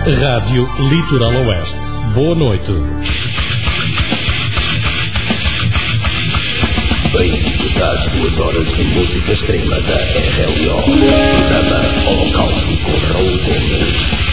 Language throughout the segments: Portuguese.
Rádio Litoral Oeste. Boa noite. Bem-vindos às 2 horas de música extrema da RLO. Programa Holocausto com Raul Gomes.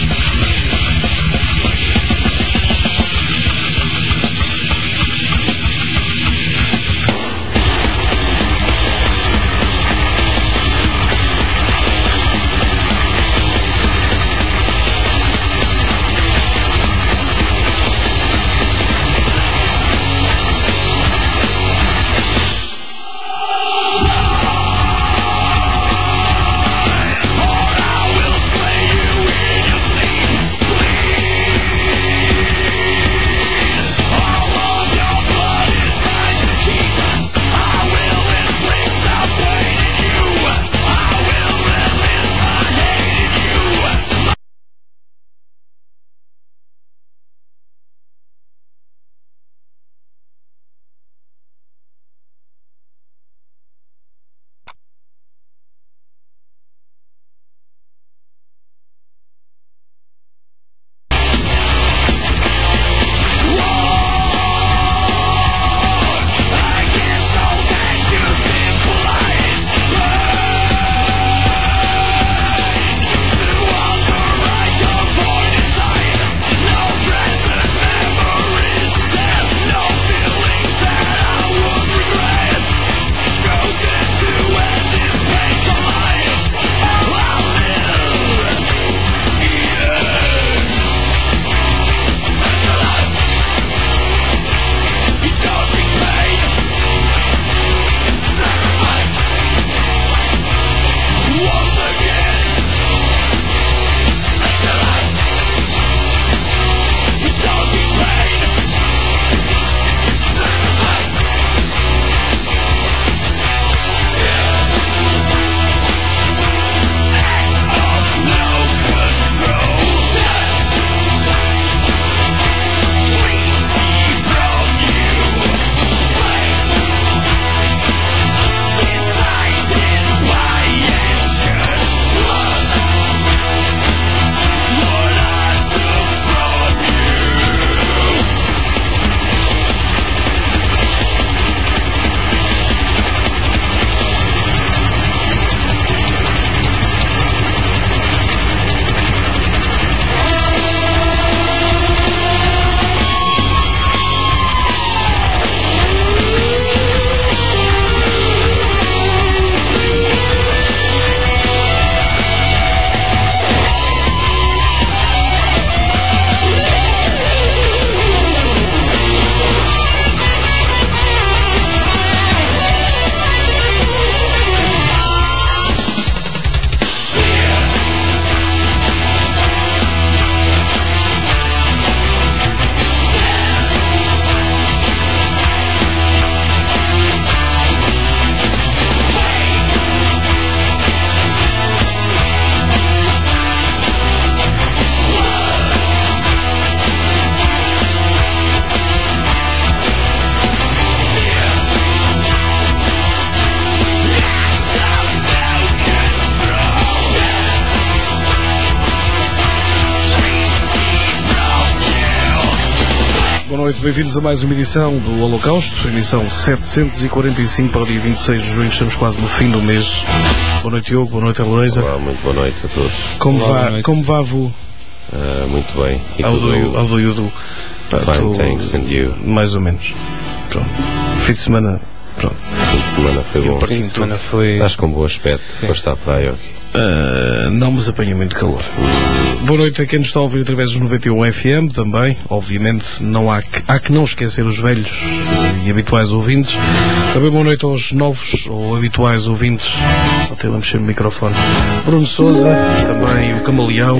Bem-vindos a mais uma edição do Holocausto, emissão 745 para o dia 26 de junho. Estamos quase no fim do mês. Boa noite, Diogo. Boa noite, Heloísa. Olá, muito boa noite a todos. Como vai, Vu? Muito bem. E ao do Yudu? Fine, thanks, and you? Mais ou menos. Pronto. Fim de semana, pronto. Fim de semana foi bom. Fim de semana foi... Estás com bom aspecto. Foste à praia aqui. Não, mas apanha muito calor. Boa noite a quem nos está a ouvir através dos 91 FM também. Obviamente há que não esquecer os velhos e habituais ouvintes. Também boa noite aos novos ou habituais ouvintes. Até vamos mexer no microfone. Bruno Sousa, também o Camaleão,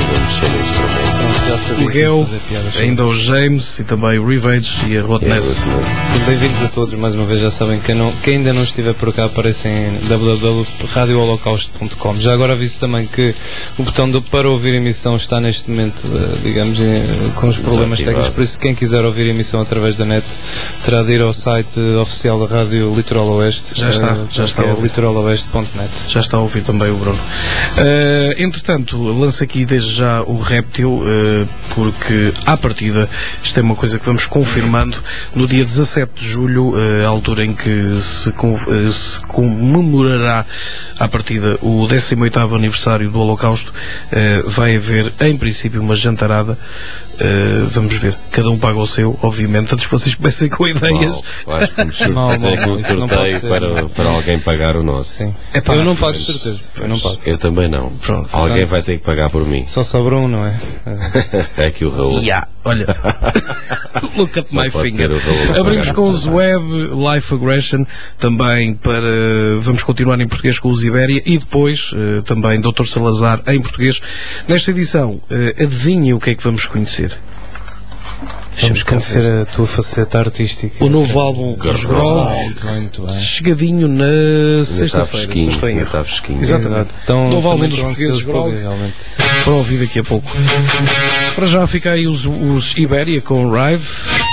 o Guel, ainda o James e também o Rivage e a Rotness. Bem-vindos a todos mais uma vez. Já sabem que quem ainda não estiver por cá, aparecem em www.radioholocausto.com. Já agora aviso também que o botão para ouvir a emissão está neste momento, digamos, com os problemas técnicos, por isso quem quiser ouvir a emissão através da net terá de ir ao site oficial da Rádio Litoral Oeste. Já está é litoraloeste.net. Já está a ouvir também o Bruno. Entretanto, lanço aqui desde já o Réptil, porque à partida, isto é uma coisa que vamos confirmando, no dia 17 de julho, a altura em que se comemorará à partida o 18º aniversário do Holocausto, vai haver em princípio uma jantarada. Vamos ver, cada um paga o seu, obviamente, antes que vocês comecem com ideias. Acho que fazer aqui um sorteio para alguém pagar o nosso. Sim. Eu não pago, de certeza. Eu não pago. Eu também não. Pronto. Alguém vai ter que pagar por mim. Só sobra um, não é? É aqui o Raul. Olha, look at my finger. Raul, Abrimos com o Zweb, Life Aggression, também vamos continuar em português com o Zibéria e depois também Dr. Salazar em português. Nesta edição, adivinhem o que é que vamos conhecer? Vamos conhecer a tua faceta artística. O novo álbum dos Grol, muito bem. chegadinho na sexta-feira. Ainda está fresquinho. Exatamente. Então, Novo álbum dos portugueses Grol, para ouvir daqui a pouco. Para já fica aí os Ibéria com o Rive.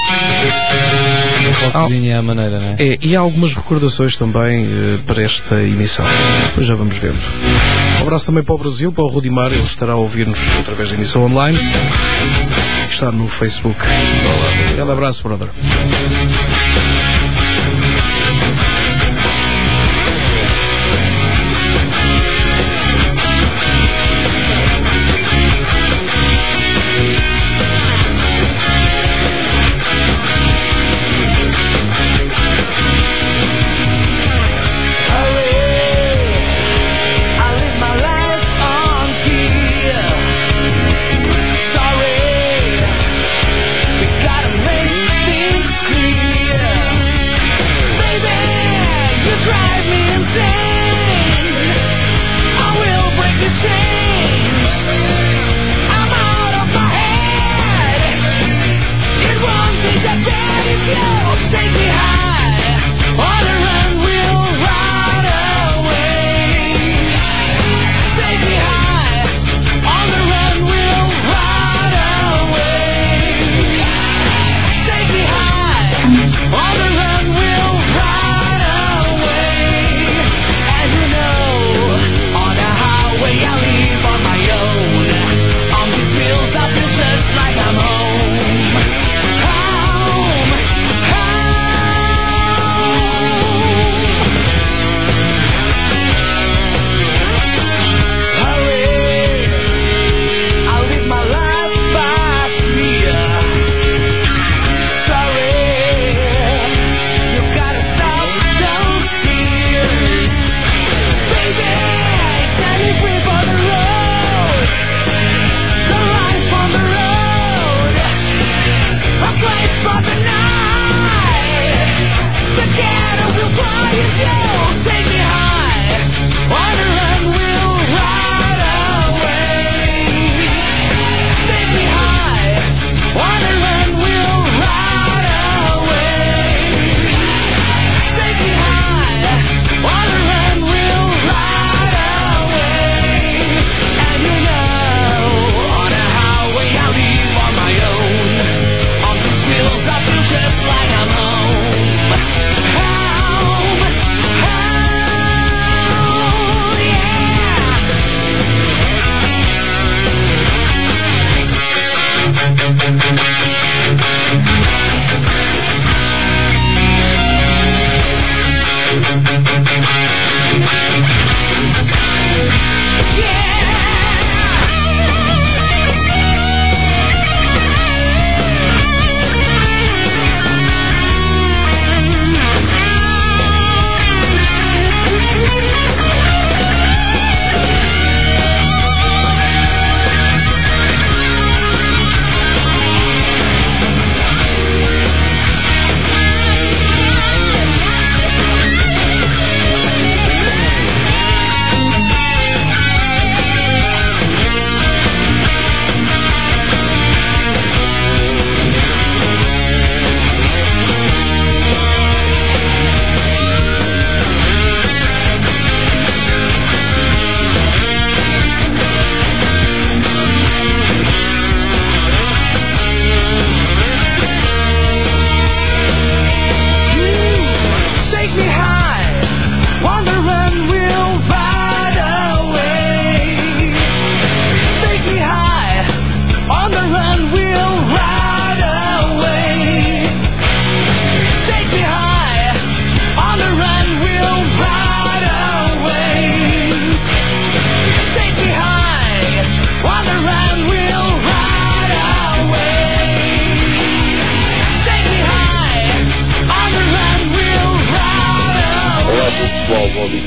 À maneira, não é? E há algumas recordações também para esta emissão. Depois já vamos vendo. Um abraço também para o Brasil, para o Rudimar, ele estará a ouvir-nos através da emissão online. Está no Facebook. Um abraço, brother. Gotta make things clear.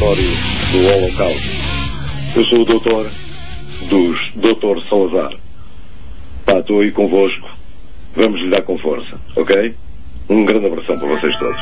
laboratório do Holocausto. Eu sou o doutor Doutor Salazar. Pá, estou aí convosco. Vamos lhe dar com força, ok? Um grande abração para vocês todos.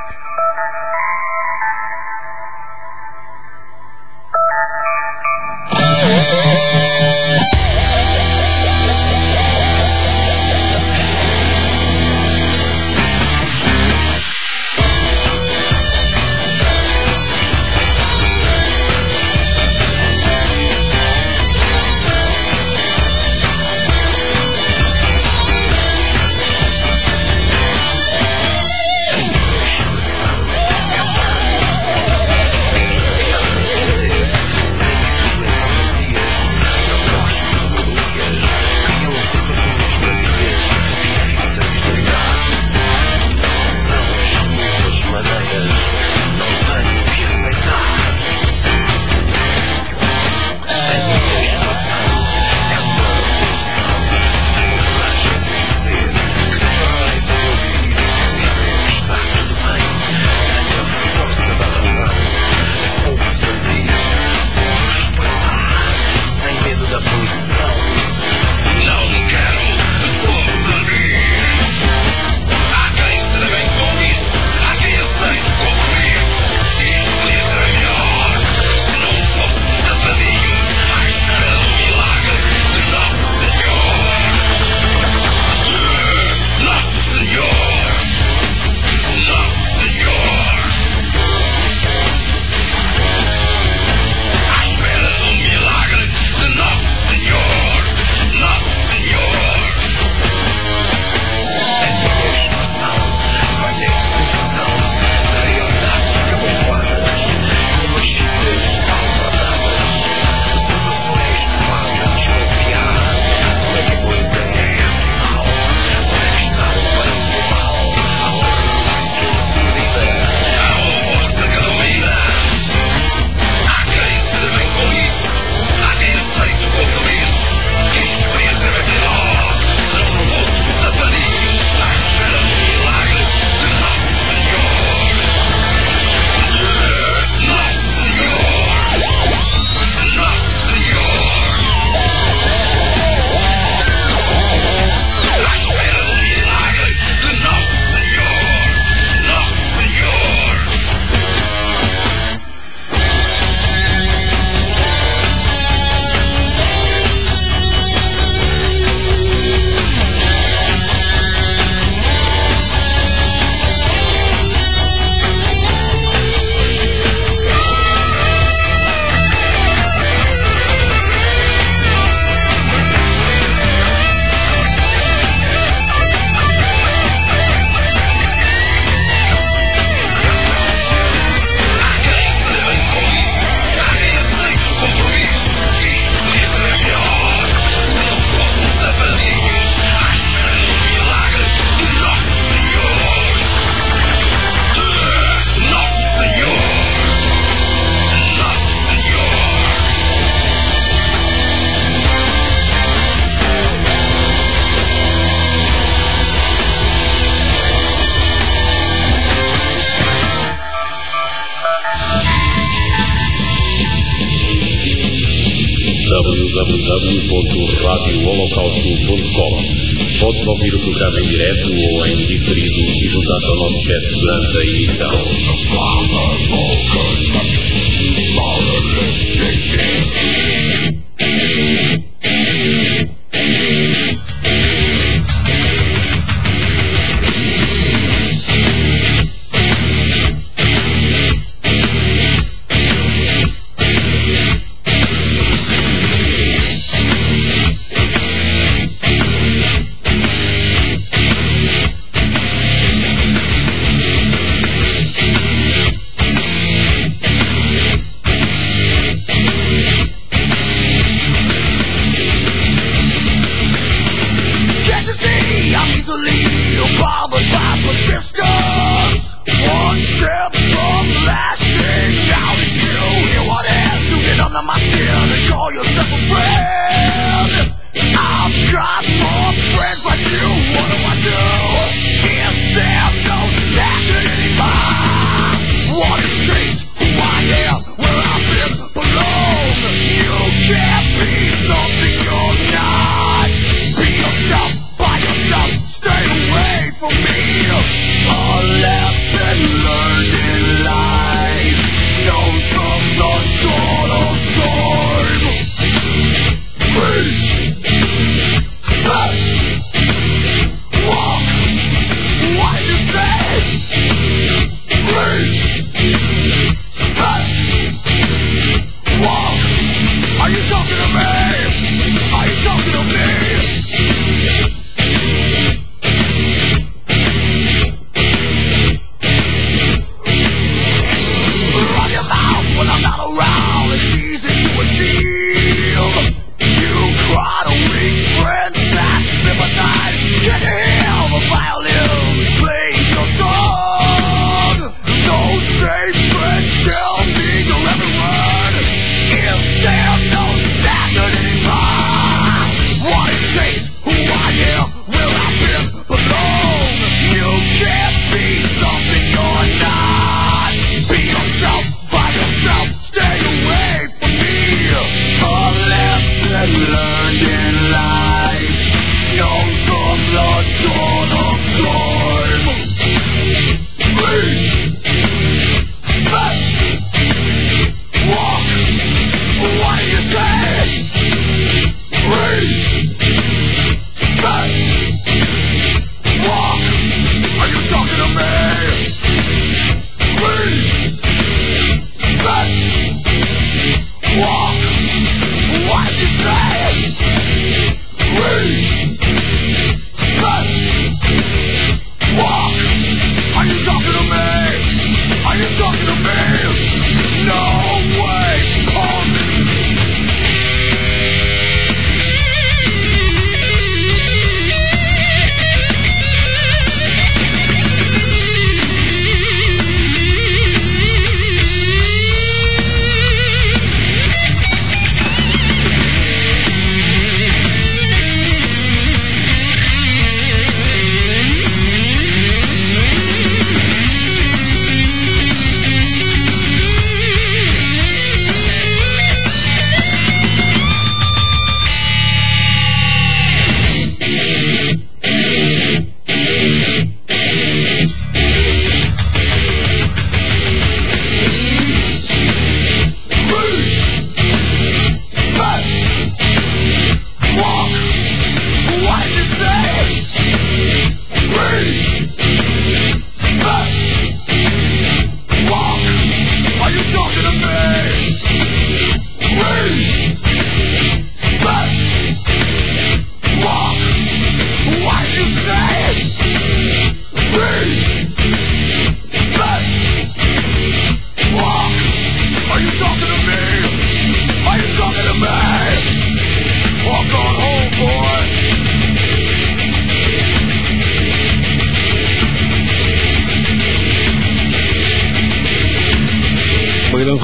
www.radioholocausto.com. Podes ouvir o programa em direto ou em diferido e juntar-te ao nosso chat durante a emissão.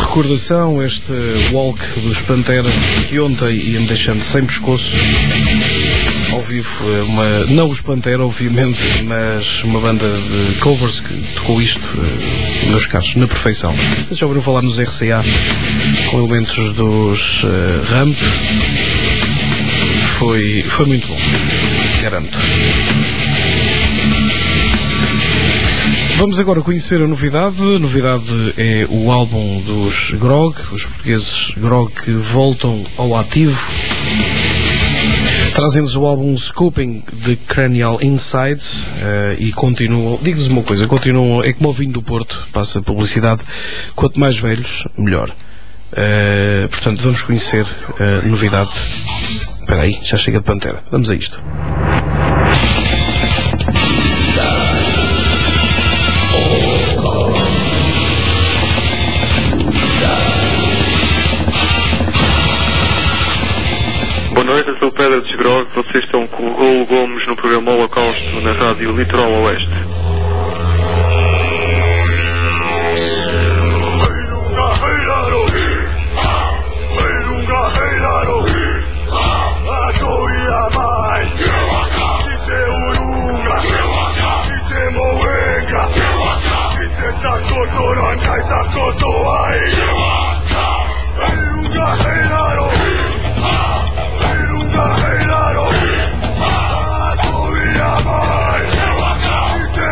recordação, este walk dos Pantera, que ontem ia-me deixando sem pescoço. Ao vivo, não os Pantera, obviamente, mas uma banda de covers que tocou isto, meus caros, na perfeição. Vocês já ouviram falar nos RCA, com elementos dos Ramp. Foi muito bom, garanto. Vamos agora conhecer a novidade. A novidade é o álbum dos Grog, os portugueses Grog, que voltam ao ativo. Trazem-nos o álbum Scooping de Cranial Inside e continuam, digo-vos uma coisa, continuam, é como o vinho do Porto, passa publicidade, quanto mais velhos, melhor. Portanto, vamos conhecer a novidade. Espera aí, já chega de Pantera. Vamos a isto. Boa noite, eu sou o Pedro de Grog. Vocês estão com o Raul Gomes no programa Holocausto na Rádio Litoral Oeste. Hey,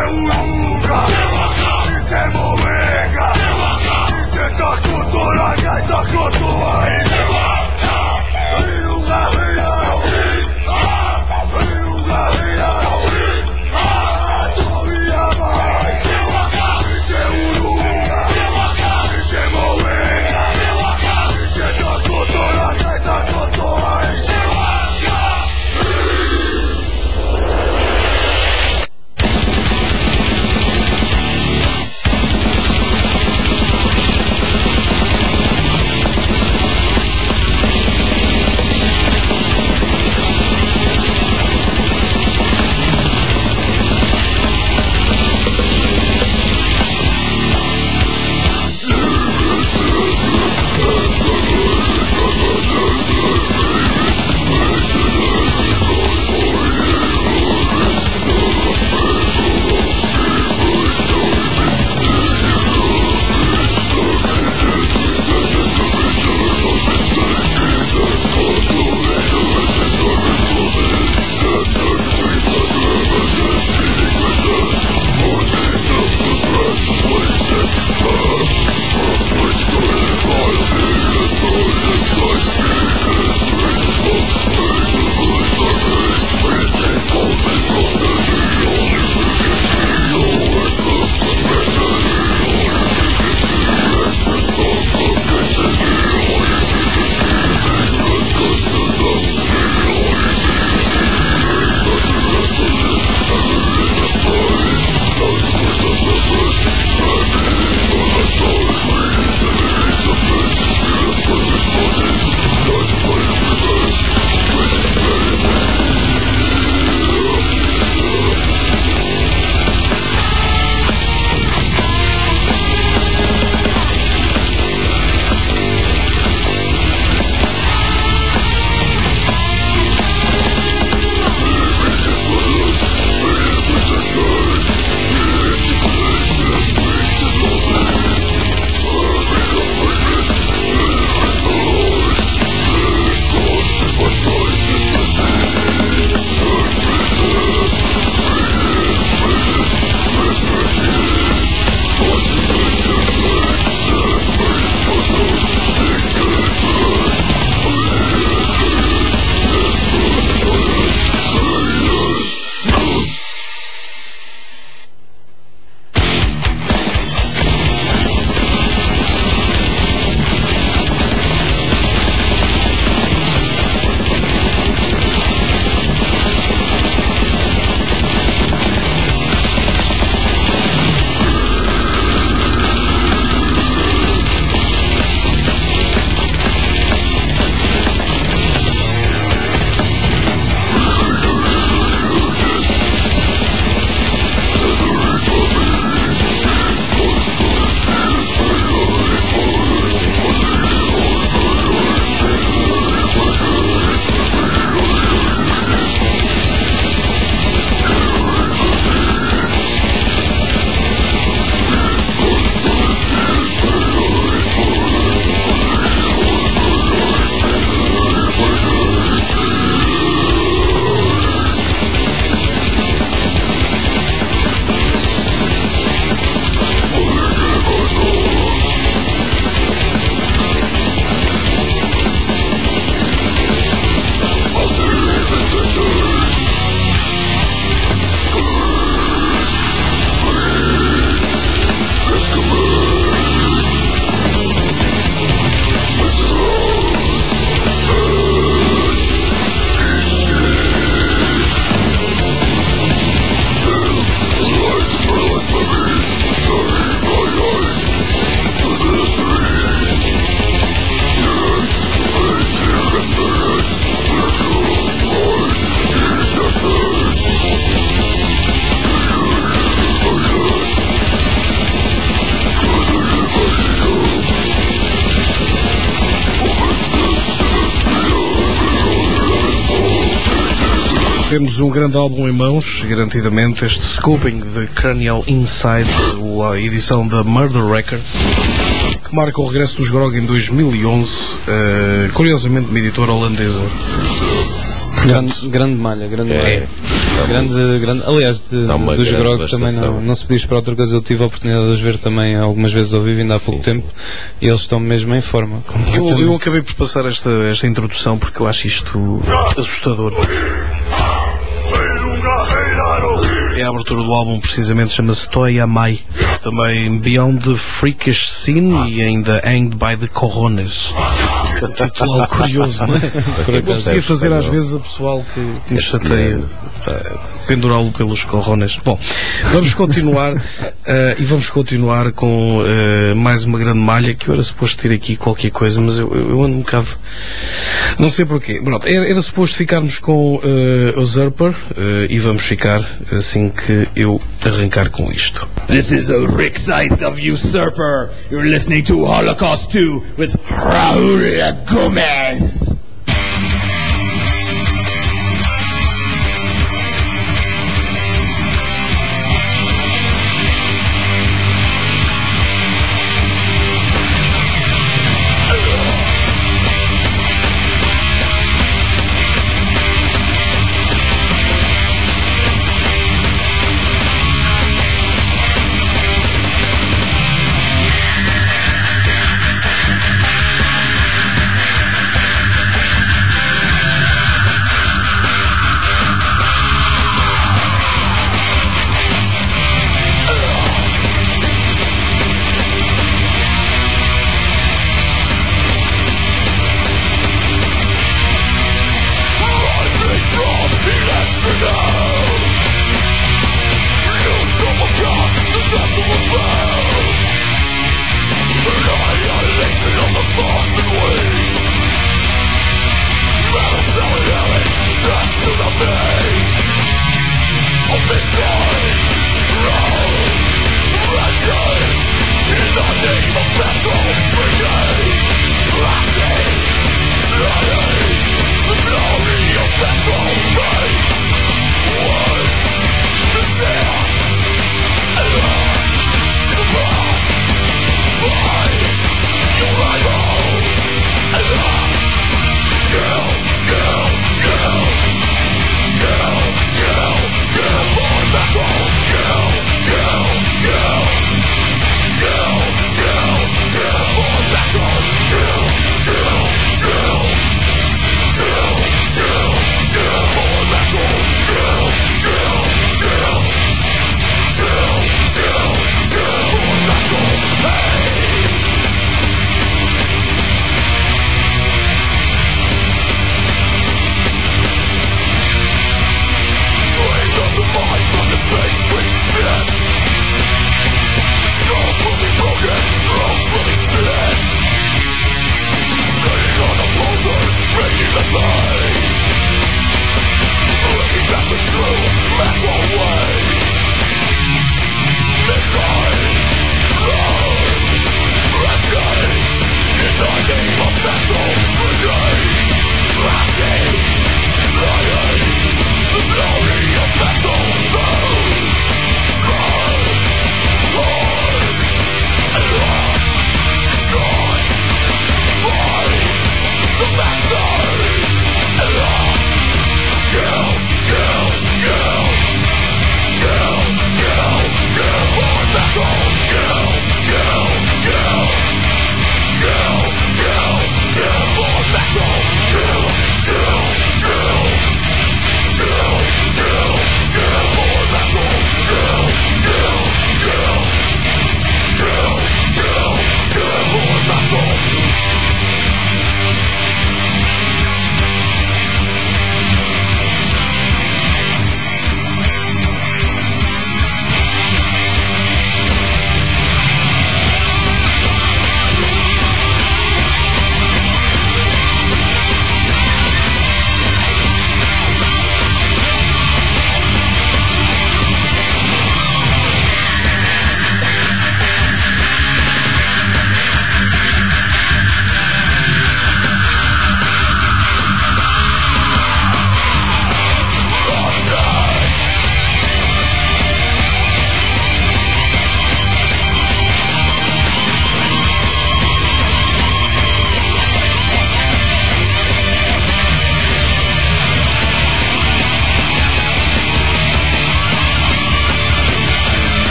Temos um grande álbum em mãos, garantidamente, este Scoping de Cranial Inside, a edição da Murder Records, que marca o regresso dos Grog em 2011, curiosamente uma editora holandesa. Grande malha. Aliás, dos Grog também não se podia esperar outra coisa. Eu tive a oportunidade de os ver também algumas vezes ao vivo, ainda há pouco tempo, e eles estão mesmo em forma. Eu acabei por passar esta introdução porque eu acho isto assustador. É a abertura do álbum, precisamente, chama-se Toy Amai. Também Beyond the Freakish Scene e ainda Hanged by the Cojones. Um título algo curioso, não é? Eu conseguia fazer às vezes a pessoal que me chateia, pendurá-lo pelos cojones. Bom, vamos continuar e vamos continuar com mais uma grande malha, que eu era suposto ter aqui qualquer coisa, mas eu ando um bocado, não sei porquê. Pronto, era suposto ficarmos com Usurper e vamos ficar assim que eu arrancar com isto. This is a Rick Scythe of Usurper. You're listening to Holocaust 2 with Raul Gomez.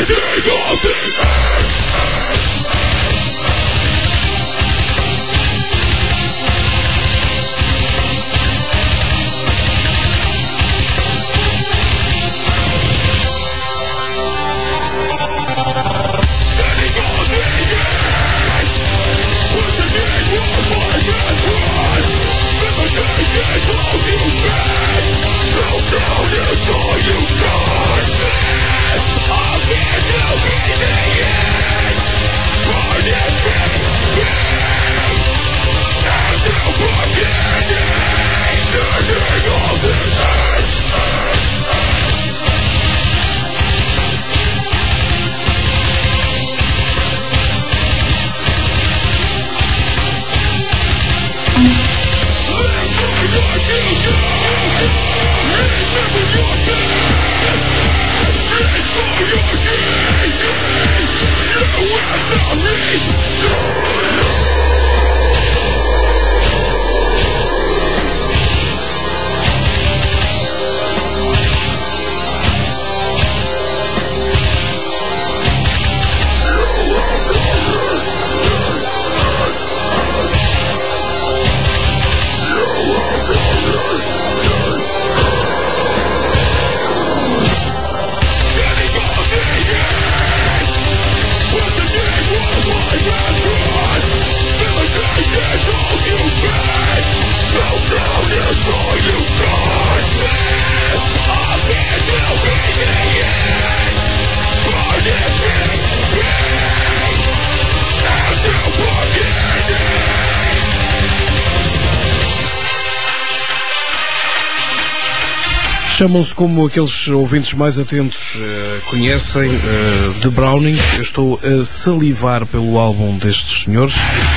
Chamam-se, como aqueles ouvintes mais atentos conhecem, The Browning. Eu estou a salivar pelo álbum destes senhores,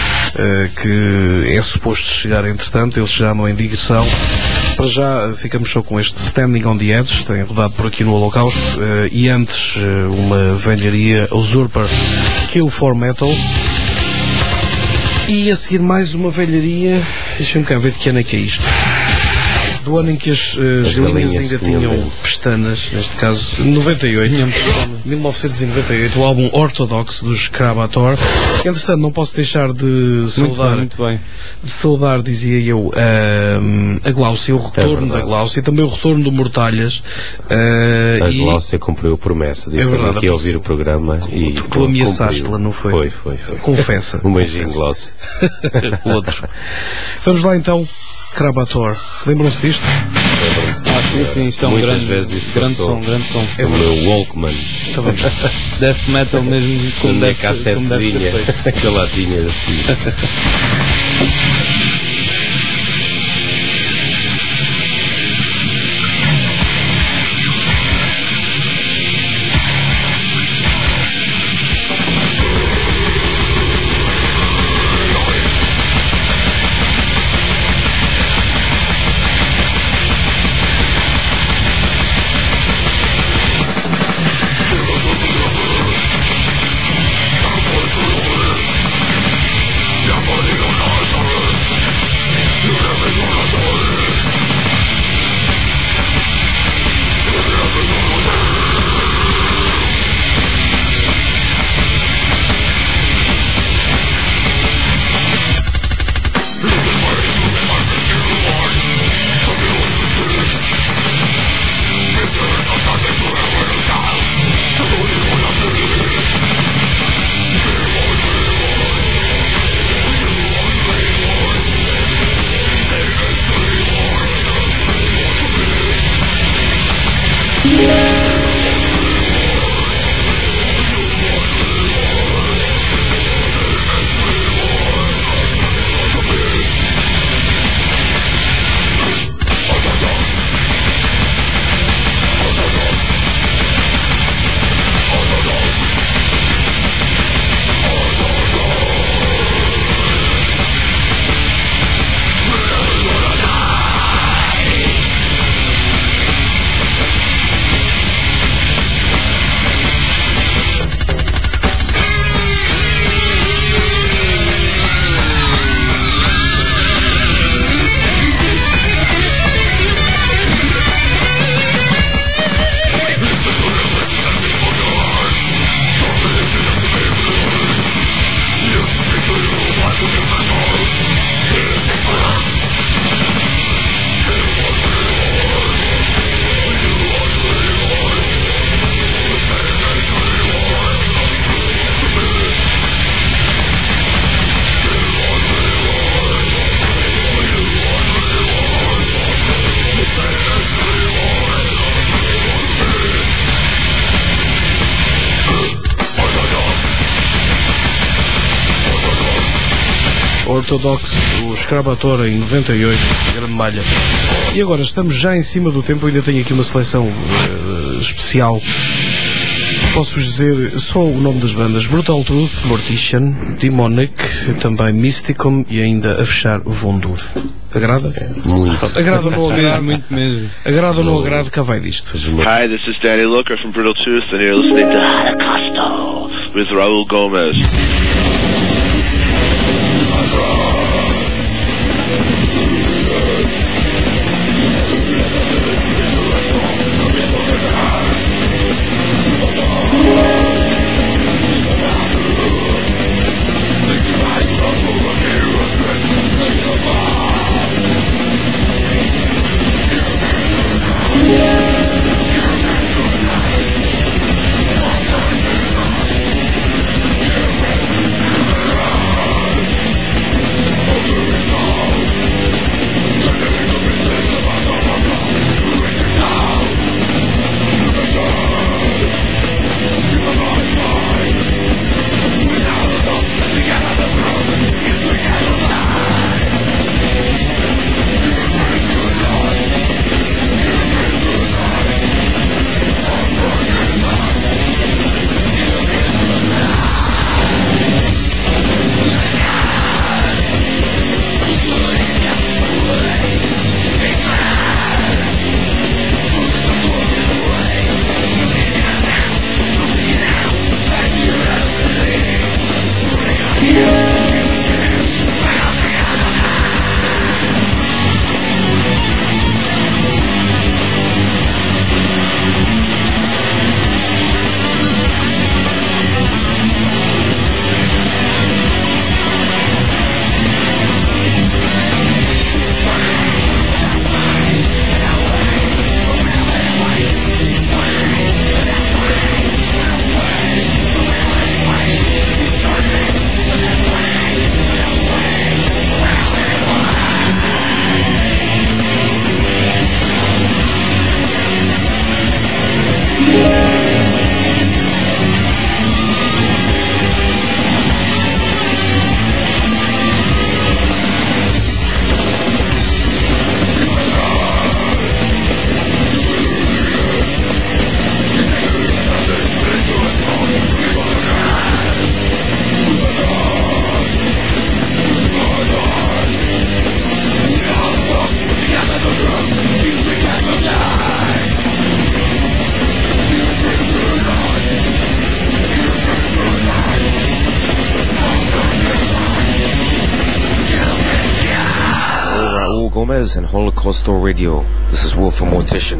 que é suposto chegar entretanto, eles já andam em digressão. Para já ficamos só com este Standing on the Edge, tem rodado por aqui no Holocausto, e antes uma velharia, Usurper, Kill for Metal. E a seguir mais uma velharia, deixa-me cá ver de que ano é que é isto. Do ano em que as galinhas ainda tinham pestanas, neste caso 98, 1998, o álbum Orthodox dos Krabator. Entretanto, não posso deixar de saudar, muito bem. De saudar, dizia eu, a Gláucia, o retorno da Gláucia, também o retorno do Mortalhas. A Gláucia cumpriu a promessa, disse que ia ouvir o programa e tu ameaçaste-la, não foi? Foi. Confessa. Um beijinho, Gláucia. Outro. Vamos lá então, Krabator. Lembram-se disto? Sim, isto é um grande som. É o meu Walkman. Death metal mesmo, como deve ser feito. Aquela latinha da filha. Orthodox, o Escravator em 98, grande malha. E agora estamos já em cima do tempo, ainda tenho aqui uma seleção especial. Posso-vos dizer só o nome das bandas: Brutal Truth, Mortician, Demonic, também Mysticum e ainda a fechar Vondur. Agrada? Muito. Agrada ou não agrada? Muito mesmo. Agrada ou não agrada? Cá vai disto. Hi, this is Danny Looker from Brutal Truth and you're listening to Holocausto with Raul Gomez. Gomez and Holocausto Radio. This is Wolf from Mortician.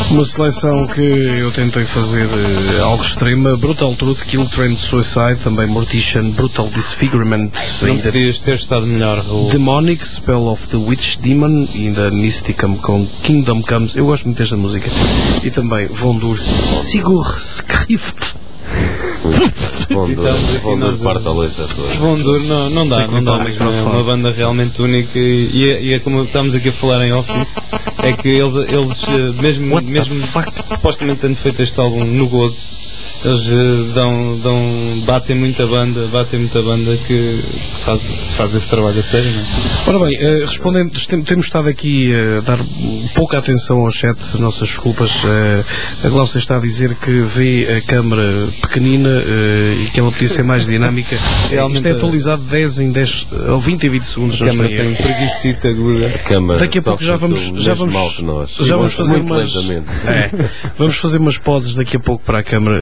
Uma seleção que eu tentei fazer algo extrema. Brutal Truth, Kill Trend Suicide, também Mortician, Brutal Disfigurement. Não podias ter estado melhor. Demonic, Spell of the Witch Demon, e ainda Mysticum com Kingdom Comes. Eu gosto muito desta música. E também Vondur, Sigur Skrift. Vondur parte a loiça toda. Vondur não dá, mas é uma banda realmente única e é como estamos aqui a falar em off, é que eles mesmo supostamente tendo feito este álbum no gozo, eles batem muita banda que faz esse trabalho a sério, não é? Ora bem, respondendo, temos estado aqui a dar pouca atenção ao chat, nossas desculpas. A Glaucia está a dizer que vê a câmara pequenina e que ela podia ser mais dinâmica. Realmente, isto é atualizado 10 em 10 ou 20 em 20 segundos. A câmara tem preguicita aguda. Daqui a pouco já vamos fazer umas pods daqui a pouco para a câmara